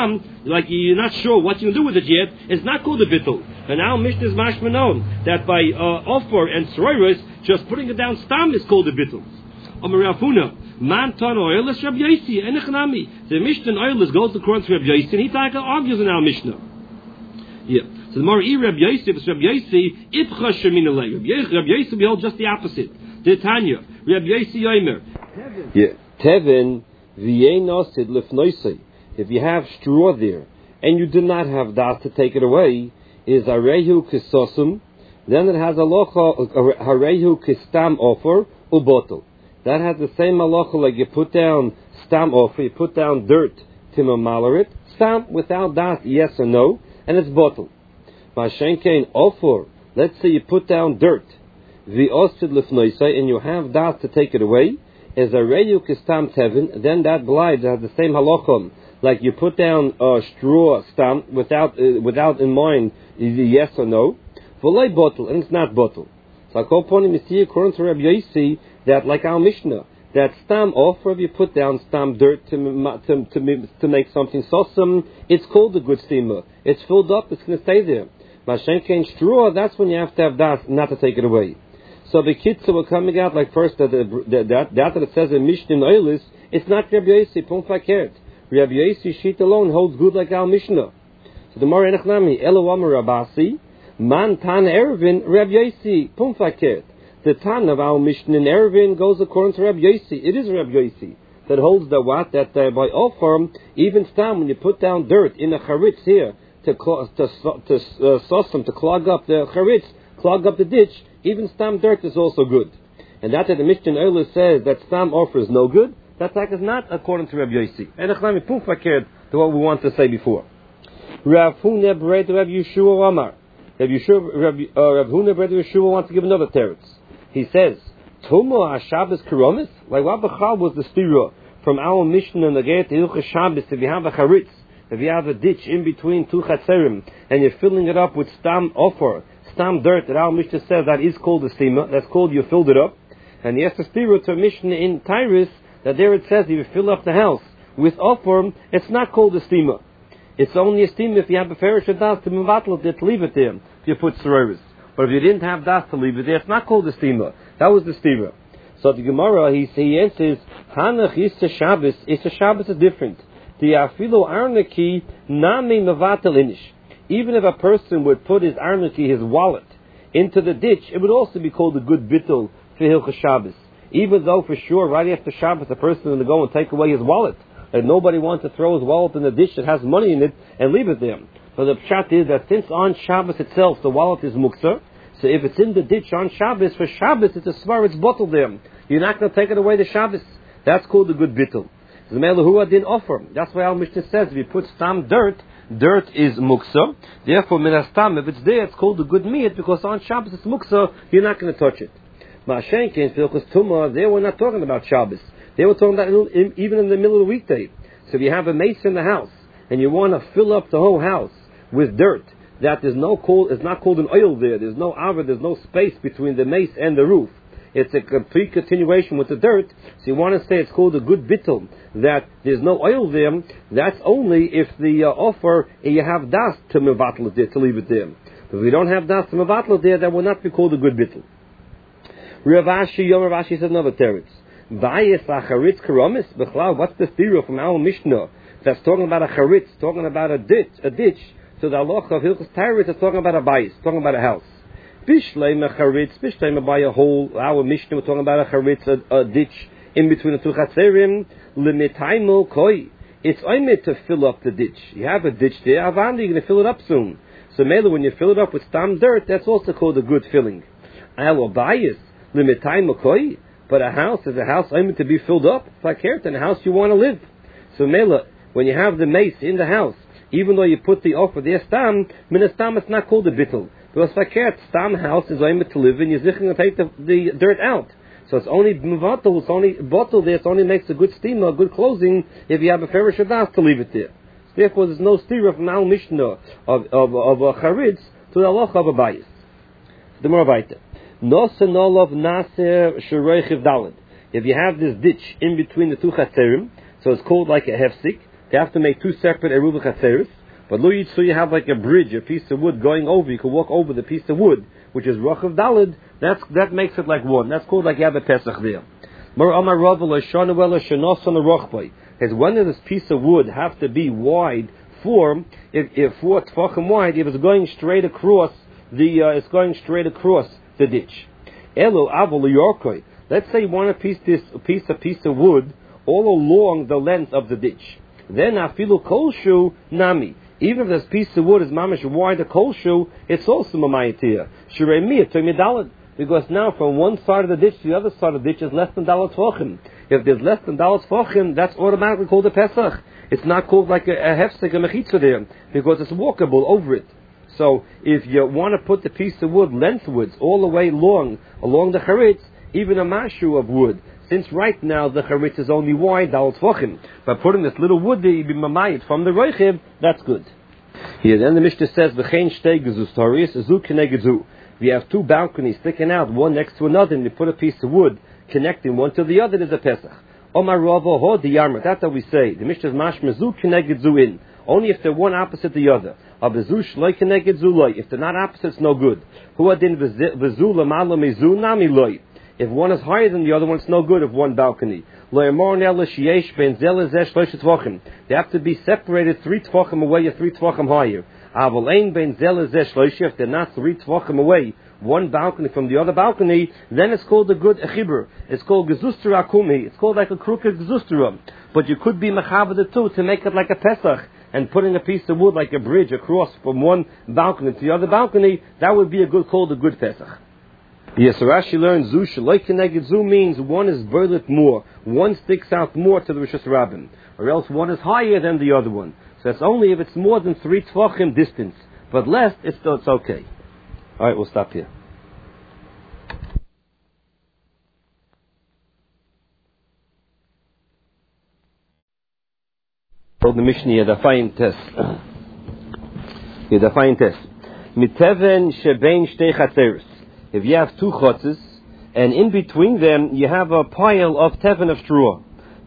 stam, like you're not sure what you can do with it yet, it's not called a bittul. And now Mishnah is mashma known that by offer and sroiros, just putting it down stam is called a bittul. Omer Rafuna, man ton oil is Rabbi Yosi, enechnami. The Mishnah oil is goes according to Rabbi Yosi, and he argues in our Mishnah. Yeah. So the more Rabbi Yosi, it's Rabbi Yosi, itcha shemin alei. Rabbi Yosi behold just the opposite. The Tanya, Rabbi Yosi Yomer. Yeah. Tevin v'yeinosid lefnoisei. If you have straw there and you do not have das to take it away, is arehu kisosum. Then it has a locha harehu kistam offer ubotel. That has the same halacha like you put down stam offer, you put down dirt to mamaler it. Stam without das, yes or no, and it's bottle. Mashenkein offer. Let's say you put down dirt, v'osid lefnoisei, and you have das to take it away. Is a reyu kistam tevin, then that blind has the same halachim. Like you put down a straw stam without in mind is yes or no. V'loi bottle, and it's not bottle. So I call upon him to see according to Rabbi Yosi that like our Mishnah, that stam offer if you put down stam dirt to make something sosum, it's called a good steamer. It's filled up, it's going to stay there. Mashenkein straw, that's when you have to have das not to take it away. So the kitzah were coming out like first that it says in Mishnah Oilis, it's not Rabbi Yosi, pum fakert. Rabbi Yosi sheet alone holds good like our Mishnah. So the more enachnami, Elo Amar Rabasi, man tan ervin Rabbi Yosi, pum fakert. The tan of our Mishnah in Erevin goes according to Rabbi Yosi. It is Rabbi Yosi that holds the what that by offer even stam when you put down dirt in a charitz here to clog up the charitz, clog up the ditch. Even stam dirt is also good, and that the Mishnah Oilis says that stam offer is no good. That is not according to Rabbi Yosi. And achlami pum fakir to what we want to say before. Rav Huna b'rei Rabbi Yeshua Amar. Rav Huna b'rei Yeshua wants to give another teretz. He says, Tumo HaShabbos Karomis? Like what Bechal was the stira from our Mishnah in the Geit Hilchos Shabbos, if you have a charitz, if you have a ditch in between two chatzerim, and you're filling it up with stam offer, stam dirt, that our Mishnah says that is called a steamer, that's called you filled it up. And yes, the stira to a Mishnah in Tyrus, that there it says if you fill up the house with offer, it's not called a steamer. It's only a steamer if you have a ferish das to mevatel it, to leave it there, if you put seroris. But if you didn't have das to leave it there, it's not called the steamer. That was the steamer. So the Gemara, he answers, Hanach Yissa Shabbos. Issa Shabbos is different. The Afilo Arnaki Nami Mevatel Inish. Even if a person would put his Arnaki, his wallet, into the ditch, it would also be called a good bittul for Hilchos Shabbos. Even though for sure, right after Shabbos, a person is going to go and take away his wallet. And nobody wants to throw his wallet in the ditch that has money in it and leave it there. So the pshat is that since on Shabbos itself the wallet is muktzah, so if it's in the ditch on Shabbos, for Shabbos it's a svar, it's bottled there. You're not going to take it away to Shabbos. That's called a good bittul. The Melahua didn't offer. That's why our Mishnah says if you put stam dirt is muktzah. Therefore, minastam, if it's there, it's called a good meat because on Shabbos it's muktzah, you're not going to touch it. Ma'ashenkin, Filchos Tumah, they were not talking about Shabbos. They were talking about even in the middle of the weekday. So if you have a mace in the house and you want to fill up the whole house with dirt, that there's no cold, it's not called an oil there. There's no aver, there's no space between the mace and the roof. It's a complete continuation with the dirt. So you want to say it's called a good bittul, that there's no oil there. That's only if the offer you have das to mevatel it there, to leave it there. But if we don't have das to mevatel it there, that will not be called a good bittul. Rav Ashi says another teretz. Vayis acharitz karomis b'chlal. What's the theory from our Mishnah that's talking about a charitz, talking about a ditch? So the halacha of Hilchos Tyrus is talking about a bayis, talking about a house. Bishleim a charitz, bishleim by a hole. Our Mishnah we're talking about a charitz, a ditch in between the two chatzerim. Limitaimo koi. It's only to fill up the ditch. You have a ditch there. Avandi, you're going to fill it up soon. So mele, when you fill it up with stam dirt, that's also called a good filling. Our bayis limitaimo koi. But a house is a house only to be filled up. It's like here, in a house you want to live. So mele, when you have the mace in the house, even though you put the offer there stam, minastam it's not called a bittul. Because fakert, stam house is only to live in, you're going to take the dirt out. So it's only mevatel, it's only bottle there, it only makes a good steamer, a good closing, if you have a ferish das to leave it there. Therefore there's no stira from our Mishnah of a charitz to the halacha of a bayis. The more weiter. Nosenolov naser sheroichiv daled. If you have this ditch in between the two chatzerim, so it's called like a hefsik, they have to make two separate eruv chatzeres. But lo yitzu, you have like a bridge, a piece of wood going over. You can walk over the piece of wood, which is rochav dalid. That makes it like one. That's called like you have a pesach there. Is when does this piece of wood have to be wide for 4 tefachim wide if it's going straight across the ditch? Let's say you want a piece of wood all along the length of the ditch. Then afilu kolshu nami. Even if this piece of wood is mamish wide a kolshu, it's also mamayatiyah. Shirei miyah because now from one side of the ditch to the other side of the ditch is less than dalat tvachim. If there's less than dalat tvachim, that's automatically called a pesach. It's not called like a hefsek, a mechitza there, because it's walkable over it. So if you want to put the piece of wood lengthwards all the way along the charitz, even a mashu of wood, since right now the charitz is only wide dalat tvachim, by putting this little wood there, you be mamayit from the roichiv, that's good. Here then the Mishnah says v'chein shtei gezus toris zu keneged zu. We have two balconies sticking out, one next to another, and you put a piece of wood connecting one to the other, there's a Pesach. Omar Rava ho the Yarmar. That's how we say. The Mishnah is mashma zu keneged zu in. Only if they're one opposite the other. Abezu shloi keneged zu loy. If they're not opposite, it's no good. Hu adin v'zu lamalo mezu nami loy. If one is higher than the other one, it's no good of one balcony. They have to be separated 3 tvachim away or 3 tvachim higher. If they're not 3 tvachim away, one balcony from the other balcony, then it's called a good chibur. It's called gezustra akumi. It's called like a crooked gezustra. But you could be mechaber the two to make it like a pesach, and putting a piece of wood like a bridge across from one balcony to the other balcony, that would be called a good pesach. Yes, so Rashi learns zu shaloi keneged zu means one is burlet more, one sticks out more to the Rishus Rabbim, or else one is higher than the other one. So that's only if it's more than 3 tvachim distance, but less, it's okay. All right, we'll stop here. So the Mishnah, the fine test. The fine test. Miteven shebein shtei chatzeres. If you have 2 chotzes, and in between them you have a pile of teven of straw,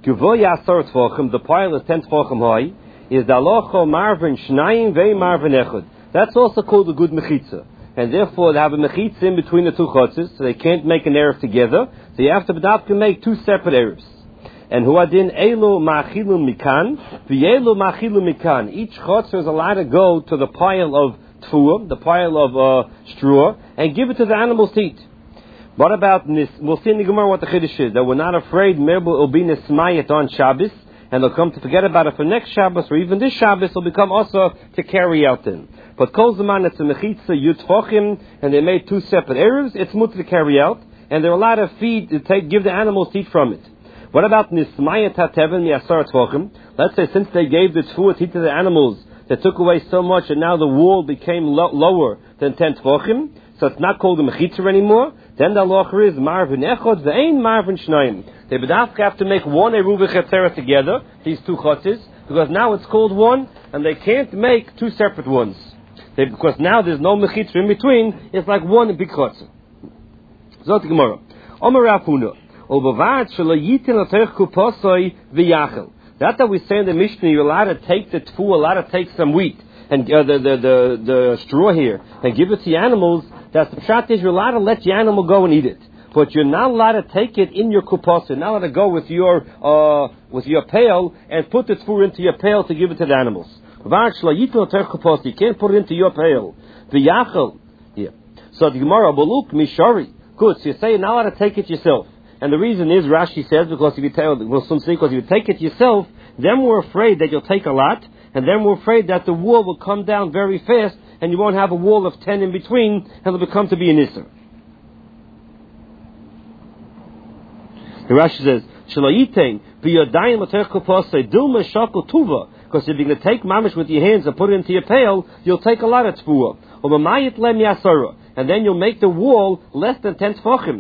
the pile is 10 tvachim high, is dalocho marvin shnayim vei marvin echad. That's also called a good mechitza. And therefore they have a mechitza in between the 2 chotzes, so they can't make an erev together, so you have to make 2 separate erevs. And huadin elu machilu mikan, v'elu machilu mikan. Each chotzer is allowed to go to the pile of tfuah, the pile of straw, and give it to the animals to eat. What about nis? We'll see in the Gemara what the chiddush is, that we're not afraid maybe it'll be nismayet on Shabbos, and they'll come to forget about it for next Shabbos, or even this Shabbos will become also to carry out then. But kol zaman it's a mechitza yud tvachim, and they made 2 separate erevs, it's mutter to carry out, and they're allowed to give the animals to eat from it. What about nismayet hateven mi'asar tvachim? Let's say since they gave the tfuah to eat to the animals, they took away so much, and now the wall became lower than 10 tvachim, so it's not called a mechitza anymore. Then the halacha is marvin echad ve'ein marvin shnayim. They have to make one eruv chatzeres together, these 2 chotzes, because now it's called one, and they can't make 2 separate ones. Because now there's no mechitza in between, it's like one big chotzer. Zot Gemara. Omer Rav Huna. Obavad shelo yitin atech kupasoi v'yachel. That we say in the Mishnah, you're allowed to take the tfu, allowed to take some wheat and the straw here and give it to the animals. That's the pshat is you're allowed to let the animal go and eat it, but you're not allowed to take it in your kupas. You're not allowed to go with your pail and put the tfu into your pail to give it to the animals. You can't put it into your pail. The yachel, yeah. So the Gemara baluk mishari. Good. So you say you're not allowed to take it yourself. And the reason is, Rashi says, because if you take it yourself, then we're afraid that you'll take a lot, and then we're afraid that the wall will come down very fast, and you won't have a wall of 10 in between, and it'll become to be an Isser. The Rashi says, because if you're going to take mamish with your hands and put it into your pail, you'll take a lot of tfuah. And then you'll make the wall less than 10 tefachim.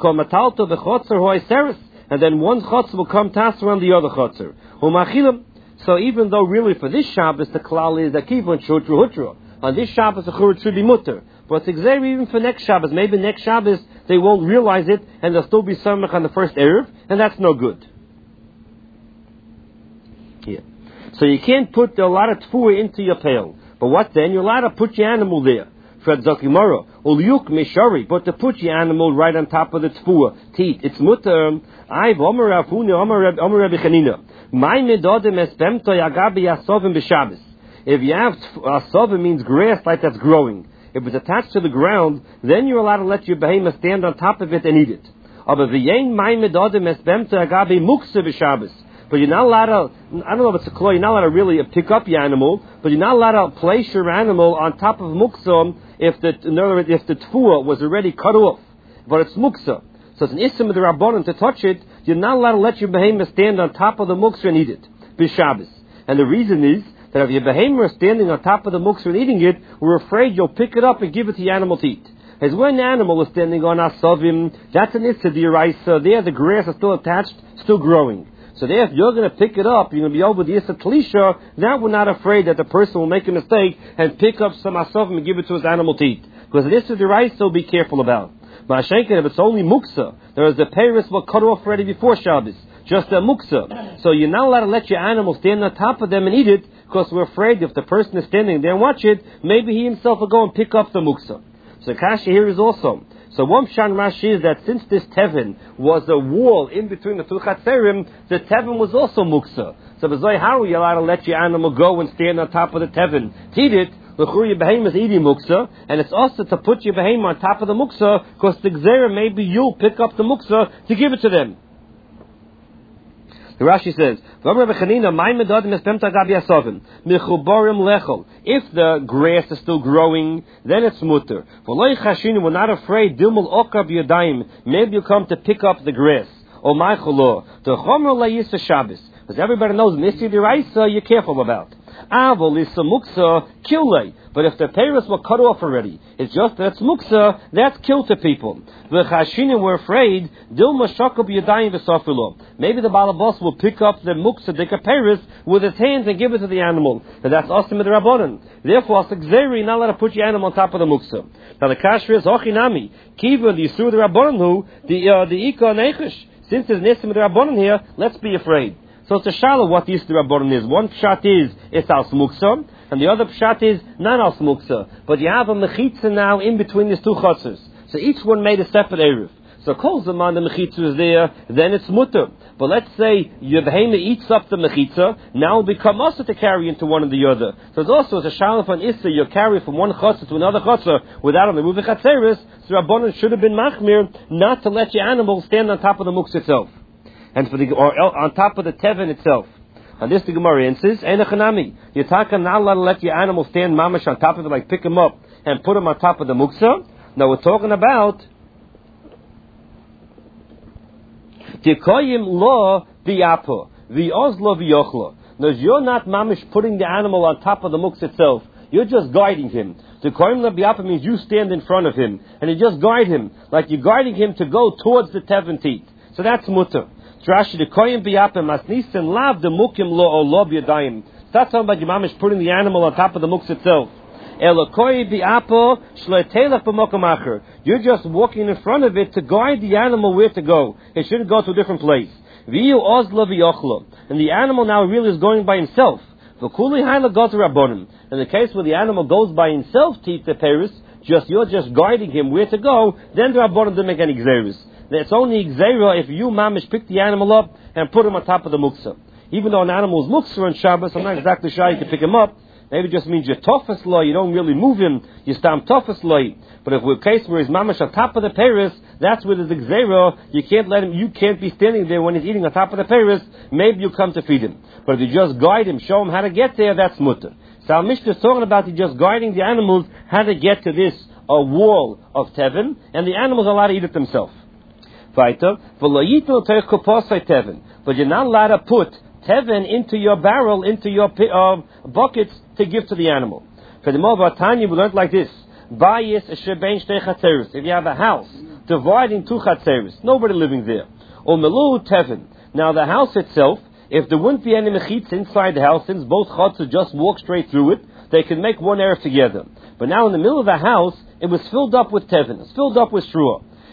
And then one chotzer will come tas around the other chotzer. So even though really for this Shabbos the klal is that kivon shutru hutra. On this Shabbos the churut should be mutter. But it's exactly even for next Shabbos. Maybe next Shabbos they won't realize it and they'll still be samach on the first erev, and that's no good. Yeah. So you can't put a lot of tfuah into your pail. But what then? You're allowed to put your animal there. Fred Zakimara, Ulyuk Mishari, but to put your animal right on top of the tfuah, to eat. It's mutter. I've Omer Rafuni, Omer Rabbi Chanina. My medodim espemto yagabi asovim b'Shabbos. If you have asovim means grass like that's growing. If it's attached to the ground, then you're allowed to let your behemoth stand on top of it and eat it. But you're not allowed to, I don't know if it's a claw, you're not allowed to really pick up your animal, but you're not allowed to place your animal on top of muksa if the tfuah was already cut off. But it's muksa. So it's an ism of the Rabbanon to touch it. You're not allowed to let your behemoth stand on top of the muksa and eat it. B'Shabbos. And the reason is that if your behemoth is standing on top of the muksa and eating it, we're afraid you'll pick it up and give it to your animal to eat. As when the animal is standing on asavim, that's an issa d'oraisa. There the grass is still attached, still growing. So there, if you're going to pick it up, you're going to be over the issa tlisha, now we're not afraid that the person will make a mistake and pick up some asavim and give it to his animal to eat. Because the issa d'oraisa, so be careful about. But if it's only muksa, there is the peiros will cut off already before Shabbos. Just a muksa. So you're not allowed to let your animal stand on top of them and eat it, because we're afraid if the person is standing there and watch it, maybe he himself will go and pick up the muksa. So kasha here is also. So one pshan Rashi is that since this tevin was a wall in between the two chatzerim, the tevin was also muksa. So b'zoi, how are you allowed to let your animal go and stand on top of the tevin? To eat it, l'chur your behemoth is eating muksa, and it's also to put your behemoth on top of the muksa, because the gzera, maybe you'll pick up the muksa to give it to them. The Rashi says, if the grass is still growing, then it's mutter. We're not afraid. Maybe you come to pick up the grass. Because everybody knows, you're careful about. Avol is muksa kilei. But if the peiros were cut off already, it's just that's muksa, that's kill to people. The chashinim were afraid, maybe the balabos will pick up the muksa, the peiros, with his hands and give it to the animal. And that's awesome with the rabbanon. Therefore, you're not allowed to put your animal on top of the muksa. Now the kasher is ochinami. Kiva, the yisur the rabbanon who, the ika nechish. Since there's nisim with the rabbanon here, let's be afraid. So it's a shallow what the Yisra Rabbanon is. One pshat is it's al smuksa, and the other pshat is not al smuksa. But you have a mechitza now in between these two chutzers. So each one made a separate eruv. So kol zaman the mechitza is there, then it's mutter. But let's say your behemoth eats up the mechitza, now it'll become also to carry into one or the other. So it's also a shallow for an issa, you carry from one chutzer to another chutzer without a meruv chatzeris. So Rabbanon should have been machmir not to let your animal stand on top of the muksa itself. And on top of the tevin itself. And this the Gemara answers, Einachanami. You're talking not allowed to let your animal stand mamash on top of it, like pick him up and put him on top of the muksa. Now we're talking about Tikoyim lo biyapo, vi'ozlo v'yochlo. Now you're not mamash putting the animal on top of the muksa itself. You're just guiding him. Tikoyim lo biyapo means you stand in front of him and you just guide him, like you're guiding him to go towards the tevin teeth. So that's mutter. Rashi the koyim biyapim masnisen lav the mukim lo o lo biyadayim. That's talking about your mamish putting the animal on top of the muks itself. Elokoy biyapo shleitelach b'mokum acher. You're just walking in front of it to guide the animal where to go. It shouldn't go to a different place. V'yu ozla v'yochlo. And the animal now really is going by himself. V'kuli hayla go to rabbonim. In the case where the animal goes by himself to eat the peiros, you're just guiding him where to go, then the rabbonim don't make any gzeros. It's only gzeira if you, mamish, pick the animal up and put him on top of the muksa. Even though an animal is muksa on Shabbos, I'm not exactly sure you can pick him up. Maybe it just means you're tofas loy, you don't really move him, you stam tofas loy. But if we're a case where he's mamish on top of the peiros, that's where there's a gzeira, you can't be standing there when he's eating on top of the peiros, maybe you come to feed him. But if you just guide him, show him how to get there, that's mutter. So our Mishnah is talking about just guiding the animals how to get to this wall of tevin, and the animals are allowed to eat it themselves. But you're not allowed to put tevin into your barrel, into your buckets to give to the animal. For the Tanya, we learned like this: if you have a house dividing two chatzeris, nobody living there, or melu tevin. Now the house itself, if there wouldn't be any mechitz inside the house, since both chatzos just walk straight through it, they can make one erev together. But now in the middle of the house, it was filled up with tevin, it's filled up with shruah.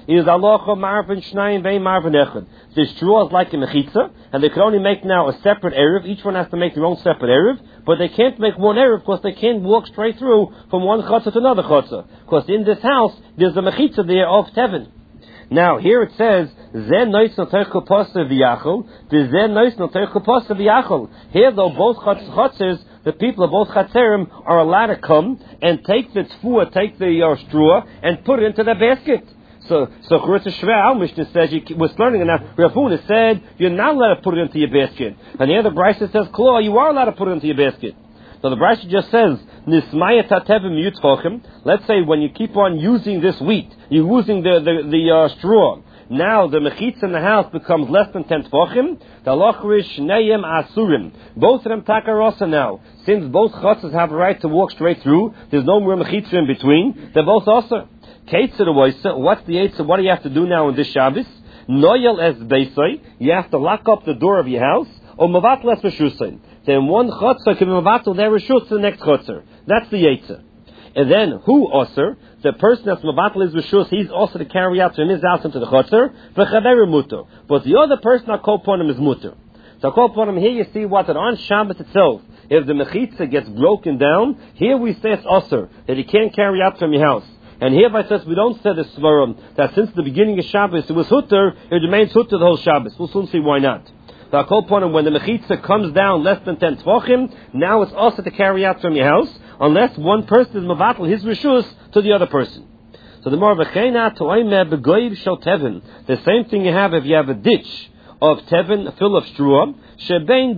is alocha marvin shnayim vein marvin echad. The straw is like a mechitza, and they can only make now a separate erev. Each one has to make their own separate erev, but they can't make one erev because they can't walk straight through from one chutzah to another chutzah. Because in this house, there's a mechitza there of Tevin. Now, here it says, Zen nois no terchu posa v'yachol, Zen nois no terchu posa v'yachol. Here, though, both chutzahs, the people of both chatzerim are allowed to come and take the tfuah, take the straw, and put it into the basket. So Churutz Shver, our Mishnah says, you was learning, and now Rav Huna said, you're not allowed to put it into your basket. And here the Brisa says, Klo, you are allowed to put it into your basket. So the Brisa just says, Nismaya tatevim yutzchochem. Let's say when you keep on using this wheat, you're using the straw. Now the mechitza in the house becomes less than 10 tefachim. The lochrish neyem asurim. Both of them takarosa now. Since both chutzes have a right to walk straight through, there's no more mechitza in between. They're both also. What's the Eitzah? What do you have to do now in this Shabbos? Noyel es beisai. You have to lock up the door of your house. Or mavatl es v'shusain. Then one chutzah can be mavatl their reshus to the next chutzah. That's the Eitzah. And then, who osir? The person that's mavatl is reshus, he's also to carry out from his house into the chutzah. V'chaveru mutter. But the other person, I call upon him, is mutter. So I call upon him, here you see what, that on Shabbos itself, if the mechitza gets broken down, here we say it's osir, that you can't carry out from your house. And hereby says we don't say the svarim that since the beginning of Shabbos it was hutter, it remains hutter the whole Shabbos. We'll soon see why not. So I call upon him when the mechitza comes down less than 10 tvachim, now it's also to carry out from your house, unless one person is mavatl his reshus to the other person. So the more v'cheina to'imeh b'goyiv shel tevin. The same thing you have if you have a ditch of tevin full of straw, shebein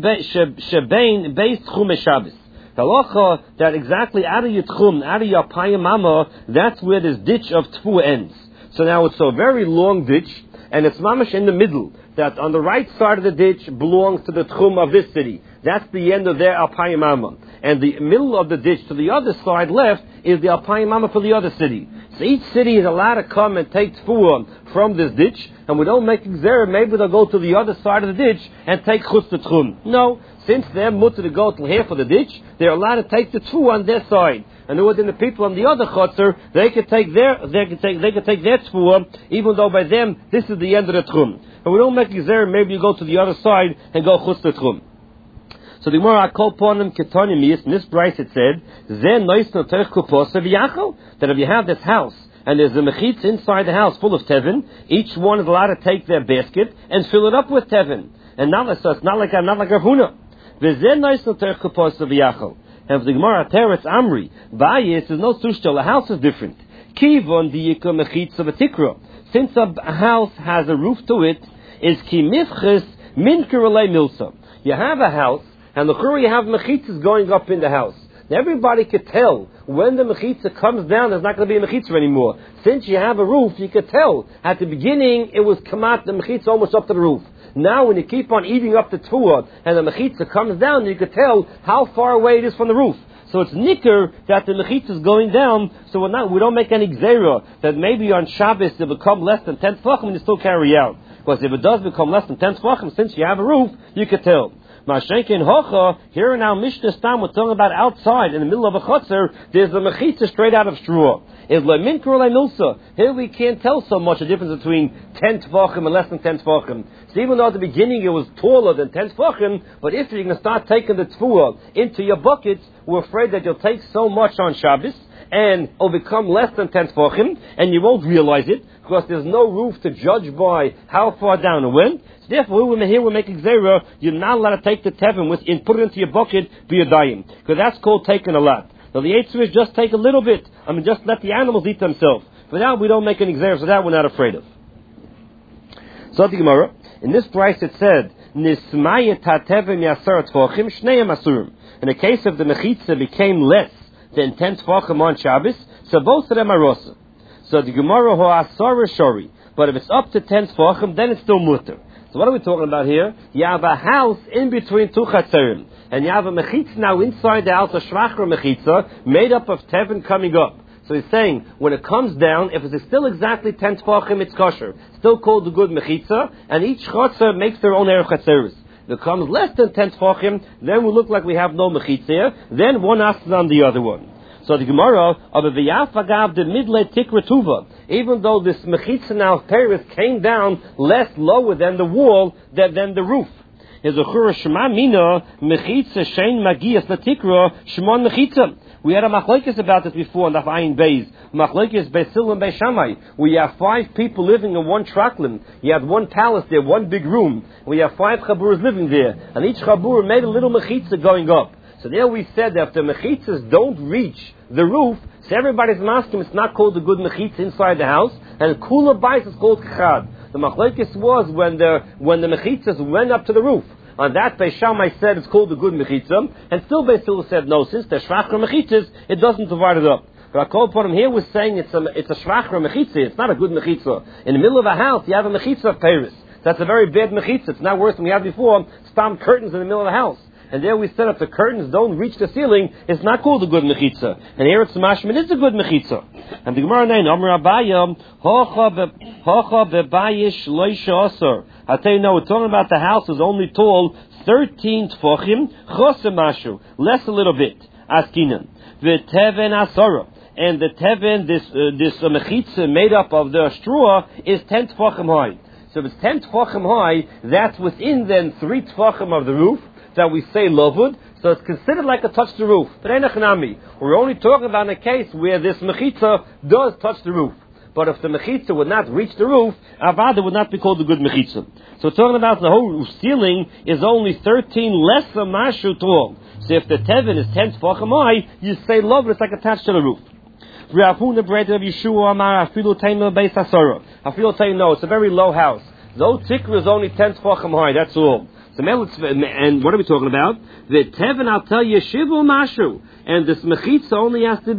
beis tchum Shabbos. The halacha that exactly out of your tchum, out of your payamama, that's where this ditch of tfu ends. So now it's a very long ditch, and it's mamash in the middle. That on the right side of the ditch belongs to the tchum of this city. That's the end of their alpayamama. And the middle of the ditch to the other side left is the alpayamama for the other city. So each city is allowed to come and take tfuah from this ditch, and we don't make gzera, maybe they'll go to the other side of the ditch and take chutz the tchum. No. Since they're mutter to go to here for the ditch, they're allowed to take the two on their side. And within the people on the other chutzner, they can take their tfuah, even though by them this is the end of the tchum. And we don't make gzera, maybe you go to the other side and go chutz the tchum. So the Gemara call upon them ketonimis. In this price it said, Zen nois no terech kuposa v'yachol. That if you have this house and there's a mechitz inside the house full of tevin, each one is allowed to take their basket and fill it up with tevin. And now so it's not like Rav Huna. And for the Gemara Teretz Amri, Bayis is no sushtel. A house is different. Kivon diyika mechitza v'tikra. Since a house has a roof to it, is ki mifches minker alei milsa. You have a house, and the you have mechitzas going up in the house. Now everybody could tell when the mechitza comes down, there's not going to be a mechitza anymore. Since you have a roof, you could tell. At the beginning, it was kamat, the mechitza almost up to the roof. Now, when you keep on eating up the tfuah and the mechitza comes down, you can tell how far away it is from the roof. So it's nicker that the mechitza is going down. So we don't make any gzera that maybe on Shabbos it become less than 10 tefachim and you still carry out. Because if it does become less than 10 tefachim, since you have a roof, you can tell. Mashenkin hocha, here in our Mishnah Stam, we're talking about outside, in the middle of a chutzner, there's a mechitza straight out of straw. Here we can't tell so much the difference between 10 tefachim and less than 10 tefachim. So even though at the beginning it was taller than 10 tefachim, but if you're going to start taking the tfuah into your buckets, we're afraid that you'll take so much on Shabbos, and it'll become less than 10 tefachim, and you won't realize it, because there's no roof to judge by how far down it went. So therefore, here we're making zera, you're not allowed to take the tevin and put it into your bucket, be a dayim. Because that's called taking a lot. Now the eitzah is just take a little bit. Just let the animals eat themselves. For that, we don't make any gzera, so that we're not afraid of. So the Gemara, in this price it said, Nismayet ha-tevim yasar tefachim shnei masurim. In the case of the mechitza became less than 10 tefachim on Shabbos, so both of them are rosa. So the Gemara ho-asar shori. But if it's up to 10 tefachim, then it's still mutter. So what are we talking about here? You have a house in between two chatzerim. And you have a mechitza now inside the house, a shvachra mechitza, made up of tevin coming up. So he's saying, when it comes down, if it's still exactly 10 tefachim, it's kosher. Still called the good mechitza, and each chatzer makes their own erech chatzeris. If it comes less than 10 tefachim, then we look like we have no mechitza. Then one asks on the other one. So the Gemara of the V'yafagav the midle tikra tuva, even though this mechitza now Paris came down less lower than the wall than the roof. Is a chura shema mina mechitza shein magias latikra shemon mechitza. We had a machlokes about this before in the Ayin Beis. Machlokes Beisil and Beishamai. We have 5 people living in one traklim. You have one palace there, one big room. We have 5 chaburas living there, and each chabur made a little mechitza going up. So there we said that if the mechitzas don't reach the roof, so everybody's masking it's not called a good mechitza inside the house, and kula bais is called kachad. The machlokes was when the mechitzas went up to the roof. On that, Beis Shammai said it's called a good mechitza, and still Beis Hillel said no, since they're shvachra mechitzas, it doesn't divide it up. But Akol Ponim here was saying it's a shvachra mechitza, it's not a good mechitza. In the middle of a house, you have a mechitza of Paris. That's a very bad mechitza. It's not worse than we had before, stam curtains in the middle of the house. And there we said if the curtains don't reach the ceiling, it's not called a good mechitza. And here it's mashman, it's a good mechitza. And the Gemara name, Amr Abayam, Hocha bebayish loisha asar. I'll tell you now, we're talking about the house is only tall 13 tfachim, chosem mashu, less a little bit, askinan. V'teven asara. And the teven, this mechitza made up of the straw, is 10 tfachim high. So if it's 10 tfachim high, that's within then 3 tfachim of the roof, that we say lovud, so it's considered like a touch the roof. But we're only talking about a case where this mechitza does touch the roof. But if the mechitza would not reach the roof, avada would not be called a good mechitza. So we're talking about the whole ceiling is only 13 less than mashu tall. So if the tevin is 10 tefachim high, you say lovud, it's like attached to the roof. Rafuna bread of Yeshua Amar Afilu Taimel Beis Hasara. Afilu tell you no, it's a very low house. The old tikra is only 10 tefachim high, that's all. So, and what are we talking about? The Tevin, I'll tell you, Shivu Mashu. And this Mechitza only has to